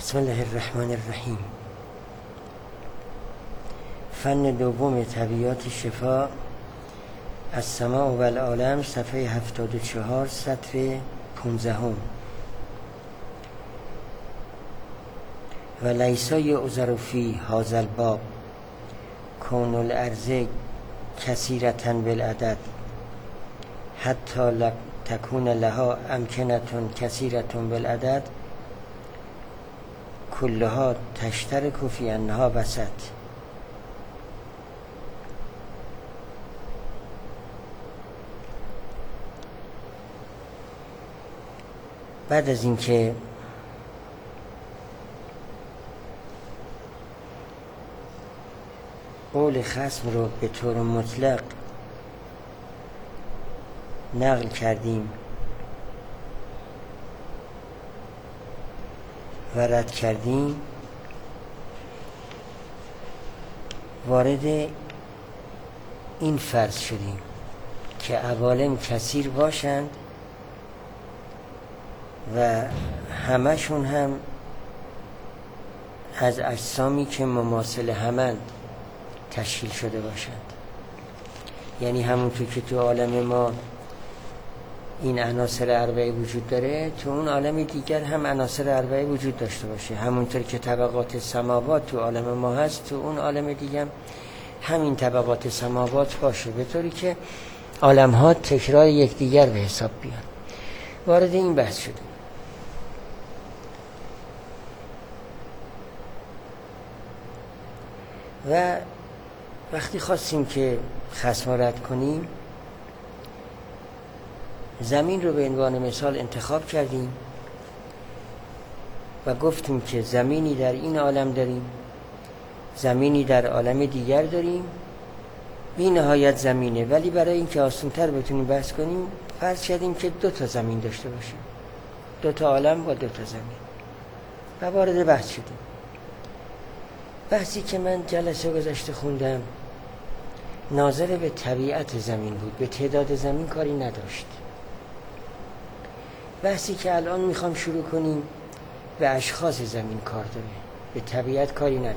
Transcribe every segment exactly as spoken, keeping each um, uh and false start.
بسم الله الرحمن الرحیم. فن دوم طبیعات شفا، السماع و العالم، صفحه هفتاد و چهار، سطر پونزدهم. و لیسا یعذر فی هذا الباب کون الارض کثیرة بالعدد حتی تکون لها امکنة کثیرة بالعدد کلها تشترک فی انها وسط. بعد از اینکه قول خصم رو به طور مطلق نقل کردیم و رد کردیم، وارد این فرض شدیم که عوالم کثیر باشند و همشون هم از اجسامی که مماثل همند تشکیل شده باشند. یعنی همونطور که تو عالم ما این عناصر اربعه وجود داره، تو اون عالم دیگر هم عناصر اربعه وجود داشته باشه. همونطور که طبقات سماوات تو عالم ما هست، تو اون عالم دیگر همین طبقات سماوات باشه، به طوری که عالم ها تکرار یکدیگر به حساب بیان. وارد این بحث شده و وقتی خواستیم که خصم رد کنیم، زمین رو به عنوان مثال انتخاب کردیم و گفتیم که زمینی در این عالم داریم، زمینی در عالم دیگر داریم، بی نهایت زمینه. ولی برای اینکه آسان‌تر بتونیم بحث کنیم، فرض کردیم که دو تا زمین داشته باشیم، دو تا عالم با دو تا زمین، و وارد بحث شدیم. بحثی که من جلسه گذشته خوندم ناظر به طبیعت زمین بود، به تعداد زمین کاری نداشت. بحثی که الان میخوام شروع کنیم به اشخاص زمین کار داره، به طبیعت کاری نداره.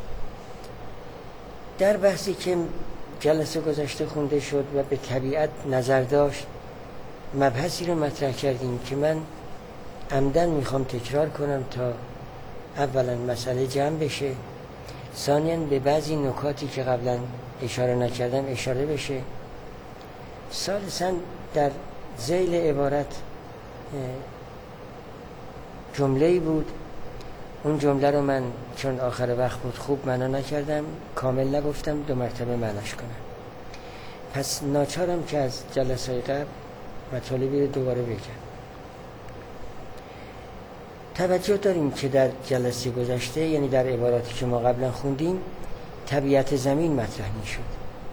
در بحثی که جلسه گذشته خونده شد و به طبیعت نظر داشت، مبحثی رو مطرح کردیم که من عمدن میخوام تکرار کنم تا اولا مسئله جمع بشه، ثانیاً به بعضی نکاتی که قبلا اشاره نکردم اشاره بشه، ثالثاً در ذیل عبارت جمله‌ای بود، اون جمله رو من چون آخر وقت بود خوب معنا نکردم، کامل نگفتم، دو مرتبه معناش کنم. پس ناچارم که از جلسه قبل مطالبی رو دوباره بگم. توجه داریم که در جلسه گذشته، یعنی در عباراتی که ما قبلا خوندیم، طبیعت زمین مطرح می شد.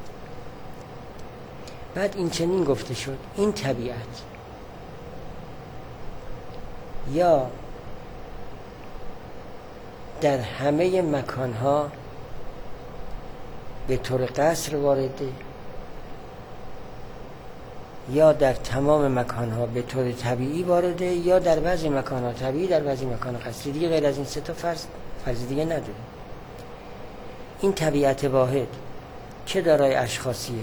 بعد این چنین گفته شد: این طبیعت یا در همه مکانها به طور قصر وارده، یا در تمام مکانها به طور طبیعی وارده، یا در بعضی مکانها طبیعی، در بعضی مکانها قصری. دیگه غیر از این سه تا فرض فرض دیگه نداره. این طبیعت واحد چه دارای اشخاصیه،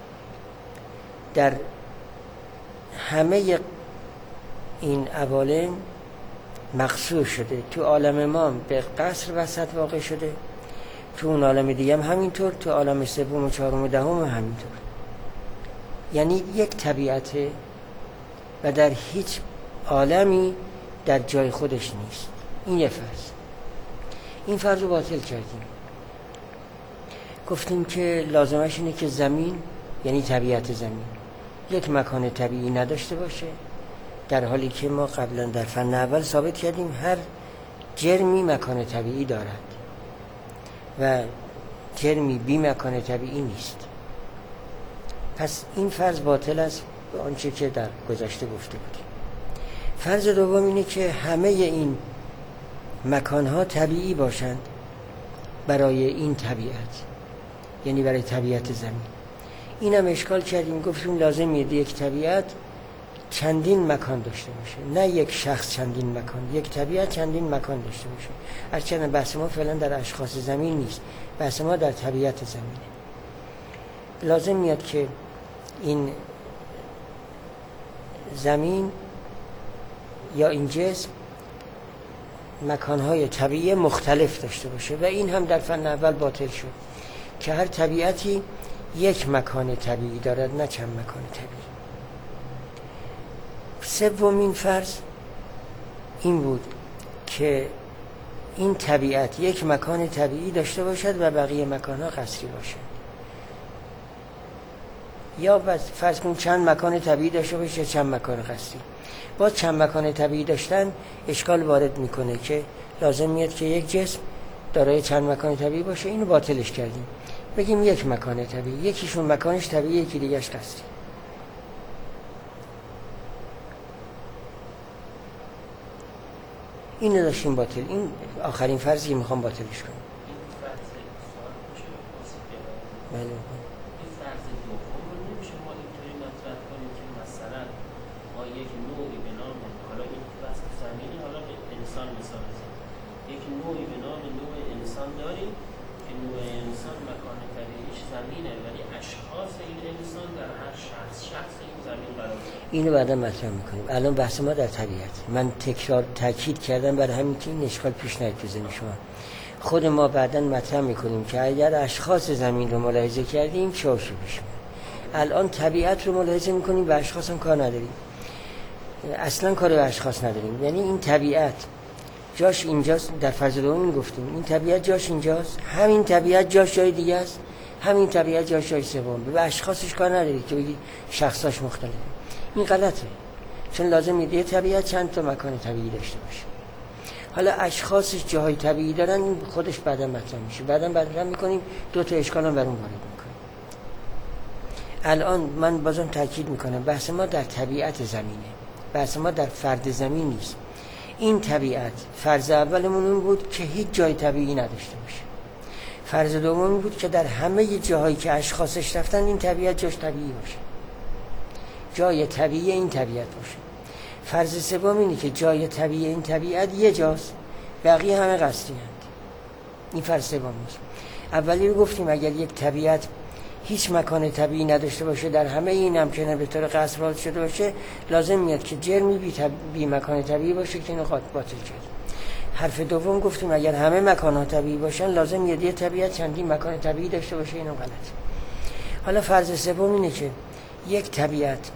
در همه این عوالم مقصور شده. تو عالم ما به قصر وسط واقع شده، تو اون عالم دیگه هم همینطور، تو عالم سوم و چهارم و دهم هم همینطور. یعنی یک طبیعته و در هیچ عالمی در جای خودش نیست. این یه فرض. این فرض رو باطل کردیم، گفتیم که لازمش اینه که زمین، یعنی طبیعت زمین، یک مکان طبیعی نداشته باشه، در حالی که ما قبلا در فن اول ثابت کردیم هر جرمی مکان طبیعی دارد و جرمی بی مکان طبیعی نیست. پس این فرض باطل است به آنچه که در گذشته گفته بودیم. فرض دوم اینه که همه این مکانها طبیعی باشند برای این طبیعت، یعنی برای طبیعت زمین. اینم اشکال کردیم، گفتیم لازم میاد یک طبیعت چندین مکان داشته باشه، نه یک شخص چندین مکان، یک طبیعت چندین مکان داشته باشه. هرچند بحث ما فعلا در اشخاص زمین نیست، بحث ما در طبیعت زمینه. لازم میاد که این زمین یا این جسم مکانهای طبیعی مختلف داشته باشه و این هم در فن اول باطل شد که هر طبیعتی یک مکان طبیعی دارد، نه چند مکان طبیعی. سومین فرض این بود که این طبیعت یک مکان طبیعی داشته باشد و بقیه مکانها قصری باشد. یا بس فرض کن چند مکان طبیعی داشته باشه، چند مکان قصری. با چند مکان طبیعی داشتن اشکال وارد میکنه که لازم میاد که یک جسم دارای چند مکان طبیعی باشه. اینو باطلش کردیم، بگیم یک مکان طبیعی، یکیشون مکانش طبیعی، یکی دیگهش قصری. اینو داشتیم باطل. این آخرین فرضی میخوام باطلش کنم. بله. اینو بعدا مطرح میکنیم. الان بحث ما در طبیعت. من تکرار تاکید کردم برای همین که این اشکال پیش نیاد تو ذهن شما. خود ما بعدا مطرح میکنیم که اگر اشخاص زمین رو ملاحظه کردیم چه پیش میاد. الان طبیعت رو ملاحظه میکنیم، به اشخاص هم کار نداریم، اصلا کار به اشخاص نداریم. یعنی این طبیعت جاش اینجاست. در فرض دوم گفتیم این طبیعت جاش اینجاست، همین طبیعت جاش جای دیگه است، همین طبیعت جاش جای سوم. به اشخاصش کار نداری که بگی شخصاش مختلفه. این غلطه، چون لازم یه طبیعت چند تا مکان طبیعی داشته باشه. حالا اشخاصش جاهای طبیعی دارن، این خودش بعدا مطرح میشه. بعدا مطرح میکنیم، دو تا اشکال هم بر اون وارد میکنیم. الان من بازم تاکید میکنم بحث ما در طبیعت زمینه، بحث ما در فرد زمین نیست. این طبیعت فرض اولمون اون بود که هیچ جای طبیعی نداشته باشه. فرض دوم بود که در همه جاهایی که اشخاصش رفتن این طبیعت جاش طبیعی باشه، جای طبیعی این طبیعت باشه. فرض سوم اینه که جای طبیعی این طبیعت یه جاست، بقیه همه قصدی هست. این فرض سوم است. اولی رو گفتیم اگر یک طبیعت هیچ مکان طبیعی نداشته باشه، در همه این امکنه به طور قصر وارد شده باشه، لازم میاد که جرمی بی, طب... بی مکان طبیعی باشه که اینو باطل کرد. حرف دوم گفتیم اگر همه مکان‌ها طبیعی باشن، لازم میاد یه طبیعت چندین مکان طبیعی داشته باشه، اینو غلط. حالا فرض سوم اینه که یک طبیعت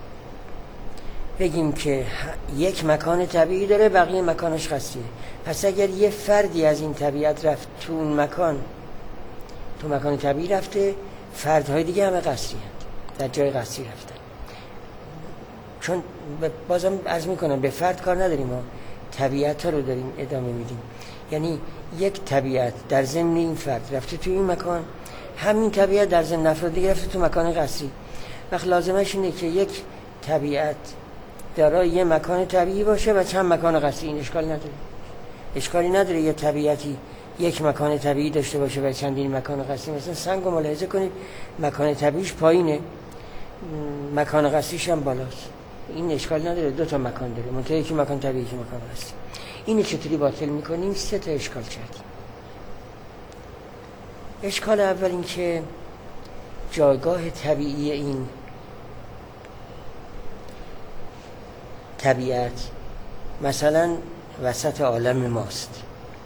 بگیم که یک مکان طبیعی داره، بقیه مکانش قصریه. پس اگر یه فردی از این طبیعت رفت تو اون مکان، تو مکان طبیعی رفته، فردهای دیگه همه قصری هست، در جای قصری رفتن. چون بازم عرض میکنم به فرد کار نداریم، ما طبیعت ها رو داریم ادامه میدیم. یعنی یک طبیعت در ضمن این فرد رفته تو این مکان، همین طبیعت در ضمن افراد دیگه رفته تو مکان قصری. وقت لازمش اینه که یک طبیعت دارای یه مکان طبیعی باشه و چند مکان قصری. این اشکال نداره، اشکالی نداره یه طبیعتی یک مکان طبیعی داشته باشه و چندین مکان قصری. مثلا سنگ رو ملاحظه کنید، مکان طبیعیش پایینه، مکان قصریش هم بالاست. این اشکال نداره، دو تا مکان داره، منتها یکی مکان طبیعی، یکی مکان قصری. اینو چطوری باطل میکنیم؟ سه تا اشکال کردیم. اشکال اول این که جایگاه طبیعی این طبیعت مثلا وسط عالم ماست.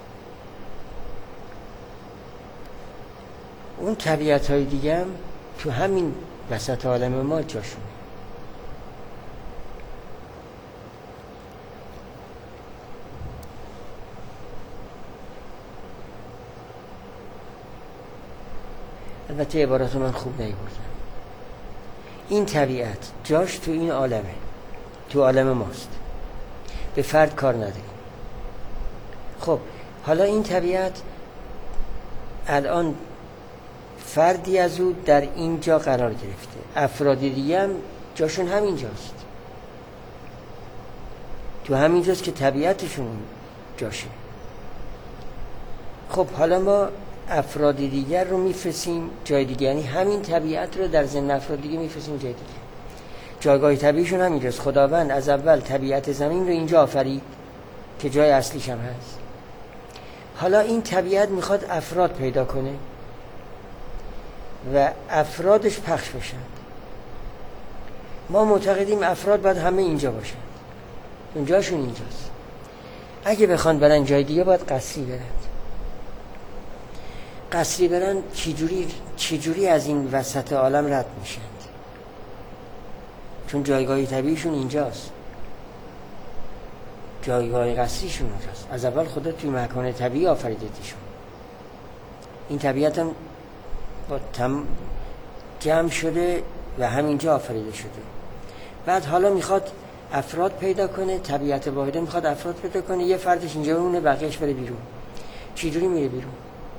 اون طبیعت های دیگه هم تو همین وسط عالم ما جاشونه. البته عبارات من خوب نیوردم. این طبیعت جاش تو این عالمه، تو عالم ماست، به فرد کار نداریم. خب حالا این طبیعت الان فردی از او در اینجا قرار گرفته، افراد دیگه هم جاشون همین جاست، تو همین جاست که طبیعتشون جاشه. خب حالا ما افراد دیگر رو میفرستیم جای دیگه، یعنی همین طبیعت رو در ضمن افراد دیگه میفرستیم جای دیگه. جایگاه طبیعیشون هم اینجاست. خداوند از اول طبیعت زمین رو اینجا آفرید که جای اصلیش هم هست. حالا این طبیعت میخواد افراد پیدا کنه و افرادش پخش بشن. ما معتقدیم افراد باید همه اینجا باشن، اونجاشون اینجاست. اگه بخوان برن جای دیگه باید قصری برن. قصری برن چجوری چجوری از این وسط عالم رد میشن؟ چون جایگاه طبیعیشون اینجاست، جایگاه قصریشون اونجاست. از اول خدا توی مکان طبیعی آفریدتشون. این طبیعت هم با تم جمع شده و همینجا آفریده شده. بعد حالا میخواد افراد پیدا کنه، طبیعت واحده میخواد افراد پیدا کنه، یه فردش اینجا بمونه بقیهش بره بیرون. چجوری میره بیرون؟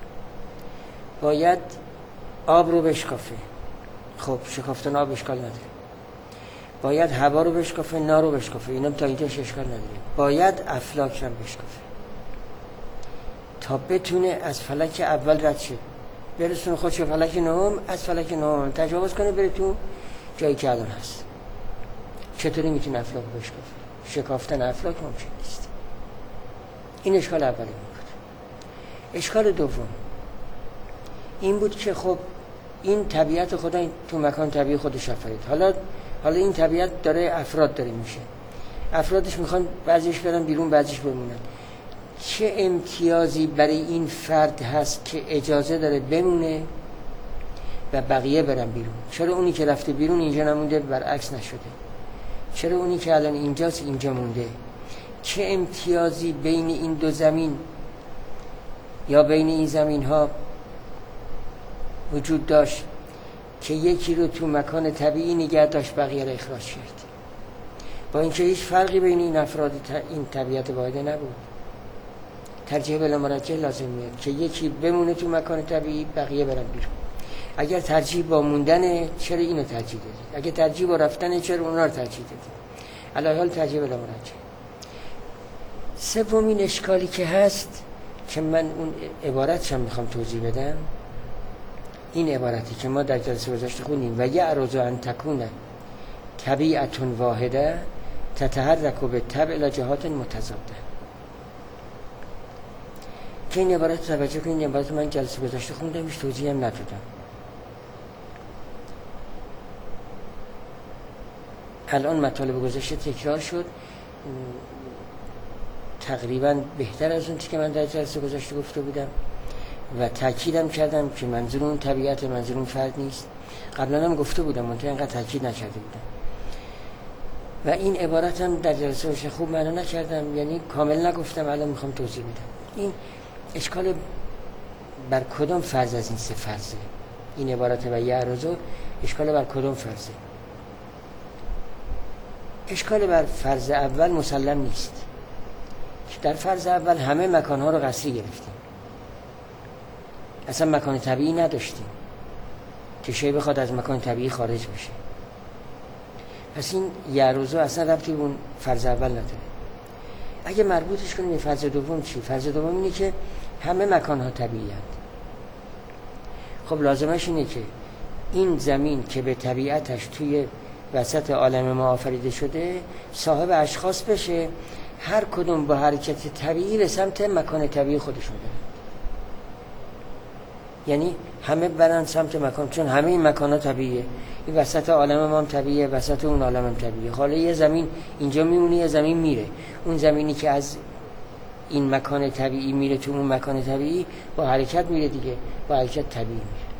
باید آب رو بشکافه. خب شکافتن آب اشکال نداره. باید هوا رو بشکافه، نار رو بشکافه، اینم تا اینجاش اشکال نداره. باید افلاک هم بشکافه تا بتونه از فلک اول رد شه، برسونه خودش به فلک نهم، از فلک نهم تجاوز کنه بره تو جایی که الان هست. چطوری میتونه افلاک رو بشکافه؟ شکافتن افلاک ممکن نیست. این اشکال اولی بود. اشکال دوم این بود که خب این طبیعت خدا تو مکان طبیعی خودش آفرید. حالا حالا این طبیعت داره افراد داره میشه. افرادش میخوان بعضیش برن بیرون بعضیش بمونن. چه امتیازی برای این فرد هست که اجازه داره بمونه و بقیه برن بیرون؟ چرا اونی که رفته بیرون اینجا نمونده برعکس نشده؟ چرا اونی که الان اینجاست اینجا مونده؟ چه امتیازی بین این دو زمین یا بین این زمین ها وجود داشت که یکی رو تو مکان طبیعی نگه داشت بقیه رو اخراج کرد، با اینکه هیچ فرقی بین این افراد این طبیعت واحده نبود؟ ترجیح بلا مرجح لازم میاد که یکی بمونه تو مکان طبیعی بقیه برن بیرون. اگر ترجیح با موندنه چرا اینو ترجیح دادی؟ اگر ترجیح با رفتنه چرا اونا رو ترجیح دادی؟ علی حال ترجیح بلا مرجح. سومین اشکالی که هست که من اون عبارتش هم میخوام توضیح بدم، این عبارتی که ما در جلسه گذشته خوندیم و یعرض ان تکون طبیعت واحده تتحرک بالطبع الی جهات متضاده. که این عبارت توجه کنید، این عبارت من جلسه گذشته خوندم، هیچ توضیح هم ندادم. الان مطالب گذشته تکرار شد، تقریبا بهتر از اون چیزی که من در جلسه گذشته گفته بودم و تاکیدم کردم که منظور اون طبیعت، منظور اون فرد نیست. قبلا هم گفته بودم منتها اینقدر تاکید نکرده بودم و این عبارت هم در جلسه گذشته خوب معنا نکردم، یعنی کامل نگفتم. الان میخوام توضیح بدم. این اشکال بر کدام فرض از این سه فرضه؟ این عبارت و یعرض اشکال بر کدام فرضه؟ اشکال بر فرض اول مسلم نیست. در فرض اول همه مکانها رو قصری گرفتیم، اصلا مکان طبیعی نداشتیم که شی بخواد از مکان طبیعی خارج بشه. پس این یعرض اصلا ربطی به اون فرض اول نداره. اگه مربوطش کنیم به فرض دوم چی؟ فرض دوم اینه که همه مکانها طبیعی هست. خب لازمش اینه که این زمین که به طبیعتش توی وسط عالم ما آفریده شده صاحب اشخاص بشه، هر کدوم با حرکت طبیعی به سمت مکان طبیعی خودشون برن. یعنی همه برن سمت مکان، چون همه این مکان‌ها طبیعیه. این وسط عالم ما هم طبیعیه، وسط اون عالم هم طبیعیه. حالا یه زمین اینجا میمونه، یه زمین میره. اون زمینی که از این مکان طبیعی میره تو اون مکان طبیعی با حرکت میره دیگه، با حرکت طبیعی میره.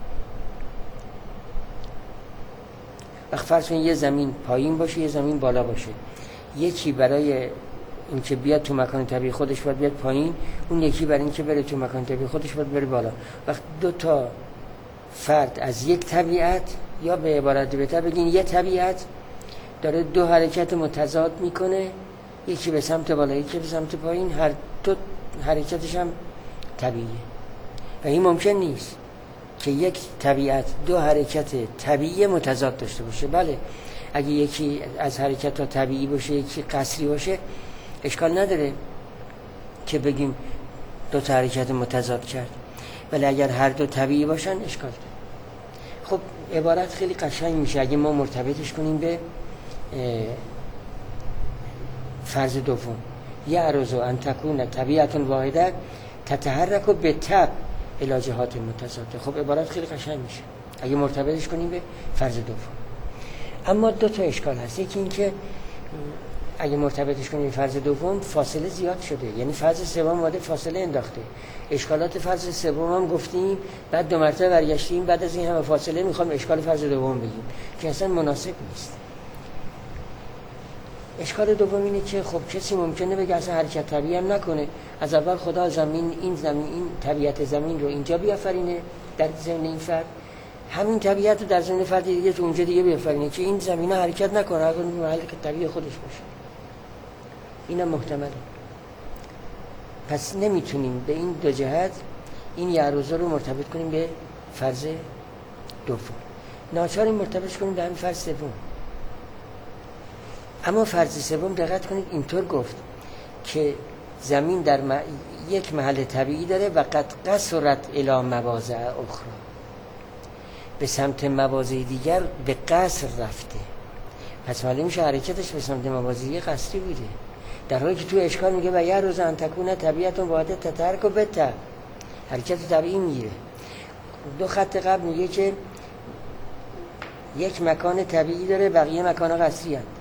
وقت فرض کنید یه زمین پایین باشه، یه زمین بالا باشه. یکی برای اینکه بیاد تو مکان طبیعی خودش باید بیاد پایین، اون یکی برای اینکه بره تو مکان طبیعی خودش باید بره بالا. وقت دو تا فرد از یک طبیعت، یا به عبارت بهتر بگین یه طبیعت داره دو حرکت متضاد میکنه، یکی به سمت بالا یکی به سمت پایین، هر دو حرکتش هم طبیعیه و این ممکن نیست که یک طبیعت دو حرکت طبیعی متضاد داشته باشه. بله اگه یکی از حرکت ها طبیعی باشه یکی قصری باشه اشکال نداره که بگیم دو تا حرکت متضاد کرد، ولی اگر هر دو طبیعی باشن اشکال داره. خب عبارت خیلی قشنگ میشه اگه ما مرتبطش کنیم به فرض دوم یعرض ان تکون طبیعت واحده تتحرک به تبع الی جهات متضاده. خب عبارت خیلی قشنگ میشه اگه مرتبطش کنیم به فرض دوم. اما دو تا اشکال هست. یکی این که اگه مرتبطش کنیم به فرض دوم فاصله زیاد شده، یعنی فرض سوم اومده فاصله انداخته. اشکالات فرض سوم هم گفتیم، بعد دو مرتبه برگشتیم، بعد از این همه فاصله میخوام اشکال فرض دوم بگیم که اصلا مناسب نیست. اشکال دوم اینه که خب کسی ممکنه بگه اصلا حرکت طبیعی هم نکنه، از اول خدا زمین این زمین این طبیعت زمین رو اینجا بیافرینه در ضمن این فرد، همین طبیعت رو در ضمن فرد دیگه تو اونجا دیگه بیافرینه که این زمینه حرکت نکنه، اگر این محل طبیعی خودش باشه. اینم محتمله. پس نمیتونیم به این دو جهت این یعرض رو مرتبط کنیم به فرض دوم، ناچاریم مرتبط کنیم به همین فرض سوم. اما فرض سوم دقت کنید اینطور گفت که زمین در م... یک محل طبیعی داره و قد قصرت الی مواضع اخرى، به سمت مواضع دیگر به قصر رفته. پس معلوم میشه حرکتش به سمت مواضع قصری بوده، در حالی که تو اشکال میگه و یعرض ان تکون طبیعت واحده تتحرک به تبع، حرکت طبیعی میگیره. دو خط قبل میگه که یک مکان طبیعی داره بقیه مکان قصری هست.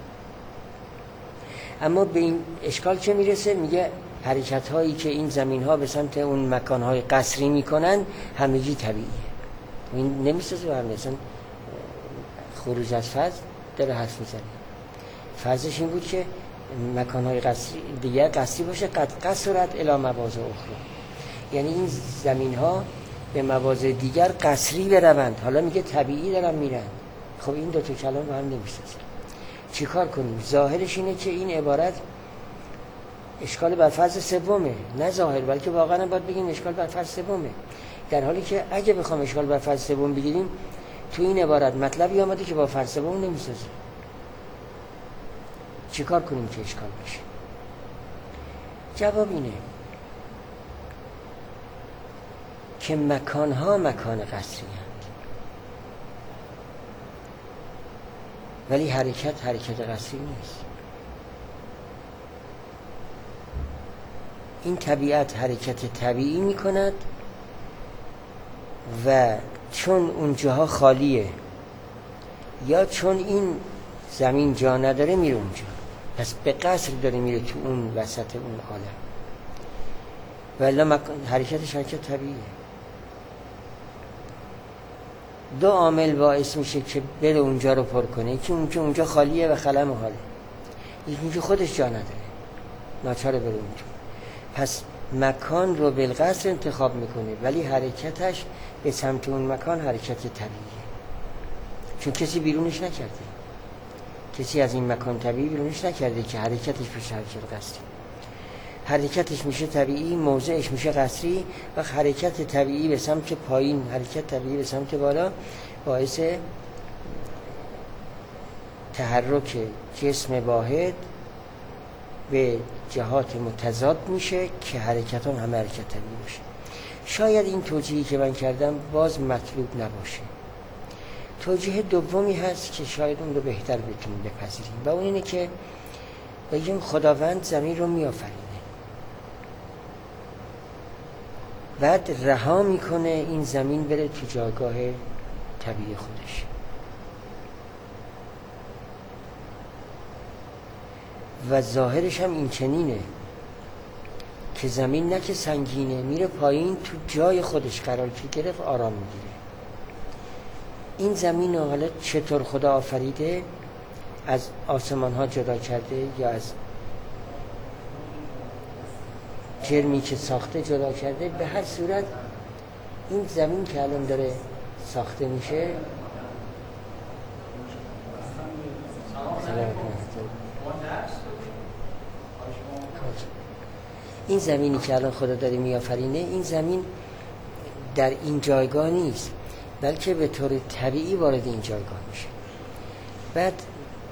اما به این اشکال چه میرسه؟ میگه حرکت هایی که این زمین ها به سمت اون مکان های قصری میکنن همگی طبیعیه. این نمیسازه و هم مثلا خروج از فرض داره حرف میزنه. فرضش این بود که مکان های قصری دیگر قصری باشه، قد قصرت الی مواضع اخرى، یعنی این زمین ها به مواضع دیگر قصری بروند. حالا میگه طبیعی دارن میرن. خب این دو تا کلام با هم نمیسازه. چی کار کنیم؟ ظاهرش اینه که این عبارت اشکال بر فرض سومه، نه ظاهر بلکه واقعا باید بگیم اشکال بر فرض سومه، در حالی که اگه بخوام اشکال بر فرض سوم بگیریم تو این عبارت مطلبی آمده که با فرض سوم نمیسازه. چی کار کنیم که اشکال بشه؟ جواب اینه که مکانها مکان قصری هست، ولی حرکت حرکت قصری نیست. این طبیعت حرکت طبیعی می کند و چون اونجاها خالیه یا چون این زمین جا نداره میره اونجا، پس به قصر داره میره تو اون وسط اون عالم، ولی مک... حرکتش حرکت طبیعیه. دو عامل باعث میشه که بره اونجا رو پر کنه، یکی اونجا اونجا خالیه و خلم و حاله، یکی که خودش جا نداره ناچاره بره اونجا. پس مکان رو بالقصر انتخاب میکنه ولی حرکتش به سمت اون مکان حرکت طبیعیه، چون کسی بیرونش نکرده، کسی از این مکان طبیعی بیرونش نکرده که حرکتش بشه حرکت قصری. حرکتش میشه طبیعی، موضعش میشه قصری، و حرکت طبیعی به سمت پایین، حرکت طبیعی به سمت بالا باعث تحرک جسم واحد به جهات متضاد میشه که حرکت هم همه حرکت طبیعی باشه. شاید این توجیهی که من کردم باز مطلوب نباشه. توجیه دومی هست که شاید اون رو بهتر بتونیم بپذیریم و اون اینه که بگیم خداوند زمین رو میآفرینه، بعد رها میکنه این زمین بره تو جایگاه طبیعی خودش. و ظاهرش هم این چنینه که زمین نه که سنگینه، میره پایین، تو جای خودش قرار که گرفت آرام میگیره. این زمین رو حالا چطور خدا آفریده، از آسمان ها جدا کرده یا از جرمی که ساخته جدا کرده، به هر صورت این زمین که الان داره ساخته میشه این زمینی که الان خدا داره میآفرینه، این زمین در این جایگاه نیست بلکه به طور طبیعی وارد این جایگاه میشه. بعد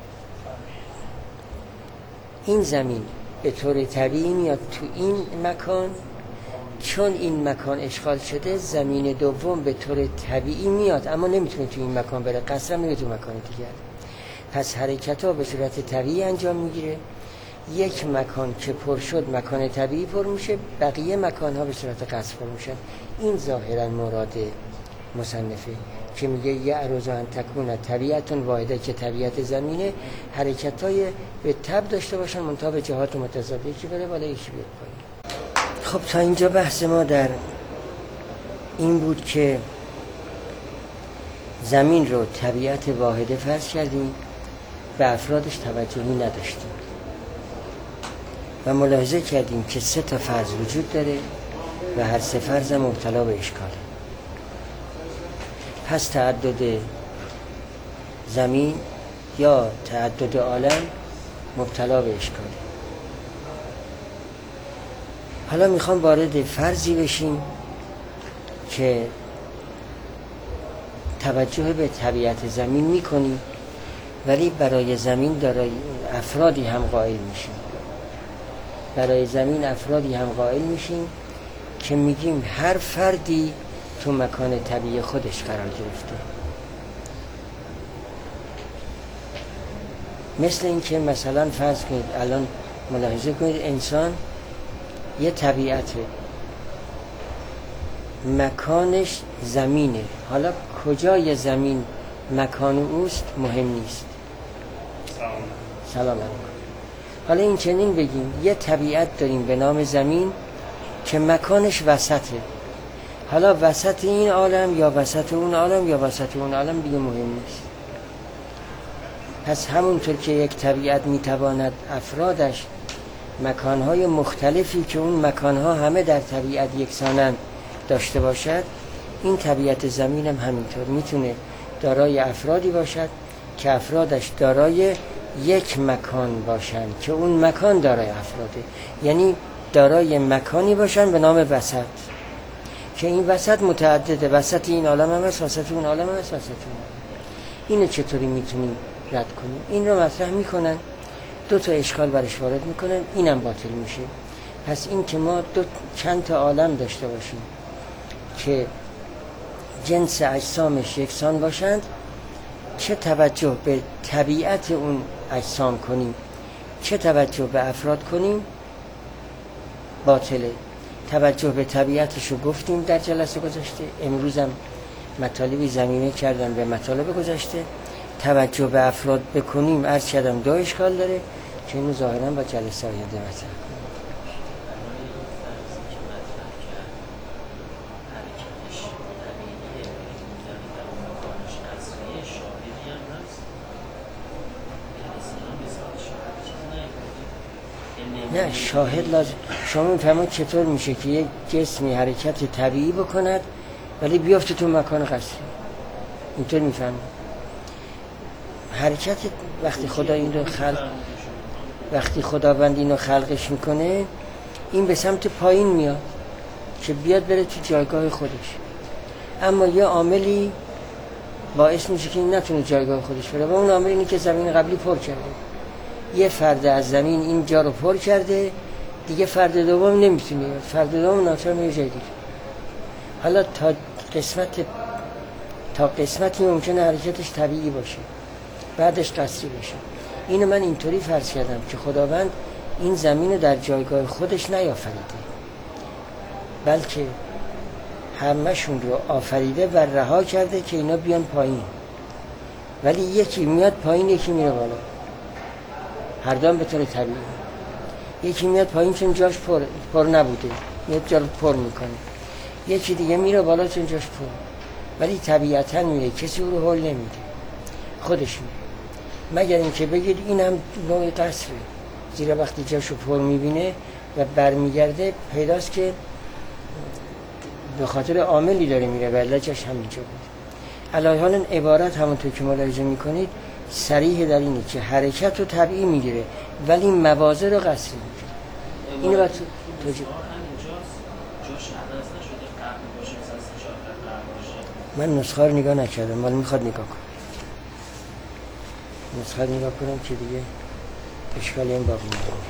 این زمین به طور طبیعی میاد تو این مکان، چون این مکان اشغال شده زمین دوم به طور طبیعی میاد اما نمیتونه تو این مکان بره، قصرا میره تو مکان دیگر. پس حرکت ها به صورت طبیعی انجام میگیره. یک مکان که پر شد مکان طبیعی پر میشه، بقیه مکان ها به صورت قصد پر میشن. این ظاهرا مراد مصنفه که میگه یه عروض ان تکون طبیعت واحده، که طبیعت زمینه حرکت های به تب داشته باشن منتها به جهات متضاد، یکی بره بالا یکی بیاد پایین. خب تا اینجا بحث ما در این بود که زمین رو طبیعت واحده فرض کردیم، به افرادش توجهی نداشتیم و ملاحظه کردیم که سه تا فرض وجود داره و هر سه فرض مبتلا به اشکاله. پس تعدد زمین یا تعدد عالم مبتلا به اشکاله. حالا میخوام وارد فرضی بشیم که توجه به طبیعت زمین میکنیم ولی برای زمین دارای افرادی هم قائل میشیم. برای زمین افرادی هم قائل میشیم که میگیم هر فردی تو مکان طبیعی خودش قرار گرفته. مثل این که مثلا فرض کنید الان ملاحظه کنید انسان یه طبیعته، مکانش زمینه. حالا کجای زمین مکان اوست مهم نیست. سلام سلام علیکم. حالا این چنین بگیم یه طبیعت داریم به نام زمین که مکانش وسطه. حالا وسط این عالم یا وسط اون عالم یا وسط اون عالم دیگه مهم نیست. پس همونطور که یک طبیعت میتواند افرادش مکانهای مختلفی که اون مکانها همه در طبیعت یکسانند داشته باشد، این طبیعت زمین هم همینطور میتونه دارای افرادی باشد که افرادش دارای یک مکان باشند که اون مکان دارای افراده، یعنی دارای مکانی باشند به نام وسط که این وسط متعدده، وسط این عالم هم هست، وسط اون عالم هم هست، وسط اون عالم. اینو چطوری میتونیم رد کنیم؟ این رو مطرح میکنن، دو تا اشکال برش وارد میکنن، اینم باطل میشه. پس این که ما دو چند تا عالم داشته باشیم که جنس اجسامش یکسان باشند، چه توجه به طبیعت اون اجسام کنیم چه توجه به افراد کنیم باطله. توجه به طبیعتش رو گفتیم در جلسه گذشته، امروز هم مطالبی زمینه کردم به مطالب گذشته. توجه به افراد بکنیم عرض کردم دو اشکال داره که اینو ظاهرا با جلسه آینده مطرح کنیم. نه شاهد لازم. شما میفهمید چطور میشه که یک جسمی حرکت طبیعی بکند ولی بیافته تو مکان قصری؟ اینطور میفهمید حرکت وقتی خدا این رو خلق وقتی خداوند اینو خلقش میکنه این به سمت پایین میاد که بیاد بره تو جایگاه خودش، اما یه عاملی باعث میشه که این نتونه جایگاه خودش بره و اون عامل اینه که زمین قبلی پر کرده. یه فرد از زمین این جا رو پر کرده، دیگه فرد دوم نمیتونه، فرد دوم ناچار میره جای دیگه. حالا تا قسمت تا قسمتی ممکنه حرکتش طبیعی باشه بعدش قصری بشه. اینو من اینطوری فرض کردم که خداوند این زمین در جایگاه خودش نیافریده، بلکه همه‌شون رو آفریده و رها کرده که اینا بیان پایین، ولی یکی میاد پایین یکی میره بالا، هر دو به طور طبیعی. یکی میاد پایین چون جاش پر پر نبوده میاد جا رو پر میکنه، یکی دیگه میره بالا چون جاش پر، ولی طبیعتا میره، کسی او رو هول نمیده، خودش میره. مگر اینکه بگید این هم نوع قصره، زیرا وقتی جاشو پر میبینه و برمیگرده پیداست که به خاطر عاملی داره میره و علتش همینجا بود. علی حال عبارت همونطور که ملاحظه میکنید صریح در اینه که حرکت رو طبیعی میگیره ولی مواضع رو قصری میگیره. اینو باید توجیه. من نسخه رو نگاه نکردم ولی میخواد نگاه کنم. نسخه رو نگاه کنم که دیگه اشکالی این باقی نداره.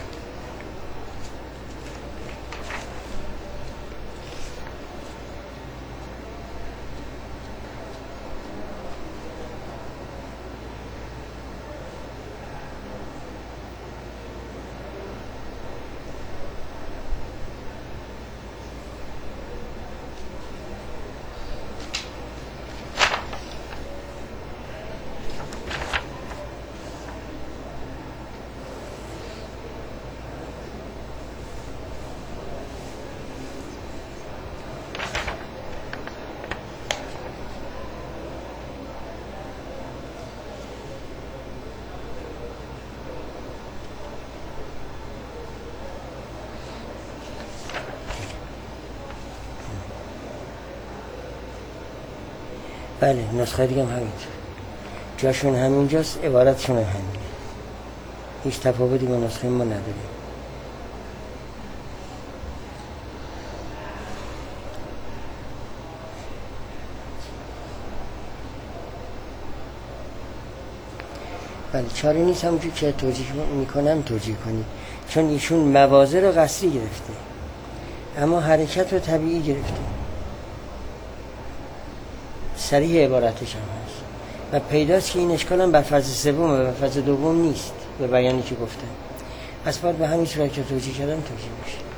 بله نسخه دیگه هم همینطور، جاشون همینجاست، عبارتشون هم همینه، هیچ تفاوتی با نسخه ما نداره. بله چاره نیست همونجور که توجیه میکنم توجیه کنید، چون ایشون موازه رو قصدی گرفته اما حرکت رو طبیعی گرفته، صریح عبارتش هم هست و پیداست که این اشکال هم بر فرض سوم و بر فرض دوم نیست به بیانی که گفتم، از باید به همین صورت که توجیه کردم توجیه بشه.